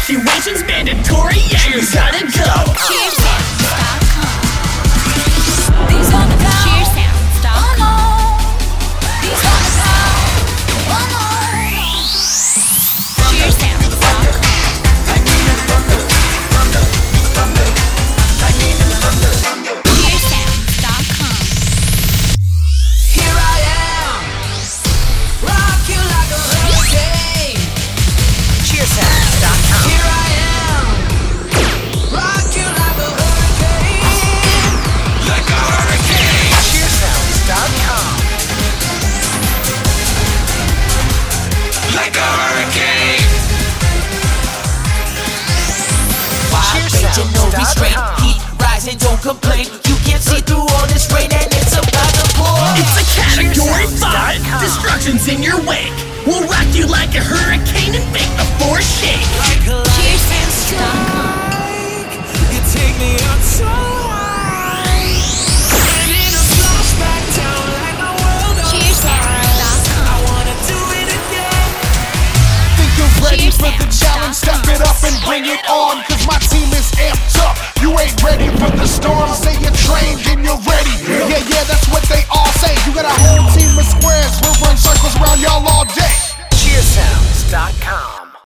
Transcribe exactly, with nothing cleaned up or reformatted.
Evacuation's mandatory, yeah, you gotta go. Cheers sounds dot com. These on the ground. Cheers sounds dot com. These on the ground. Cheers sounds dot com. Cheers sounds dot com. Here I am, rock you like a hurricane. cheers sounds dot com. Here I am, rock you like a hurricane. Like a hurricane. cheers sounds dot com. Like a hurricane. cheers sounds no dot restraint. com. Heat rising, don't complain. You can't see through all this rain and it's about to pour. It's a category Cheers five. sounds dot com. Destruction's in your wake. We'll rock you like a hurricane and make the force shake. Cheers sounds dot com. You take me up so high, and in a flashback down like my world on Cheers sounds dot I com. wanna do it again. Think you're ready Cheers for the sounds challenge? dot Step it up and bring it on, cause my team is amped up. You ain't ready for the storm, say you're trained and you're ready.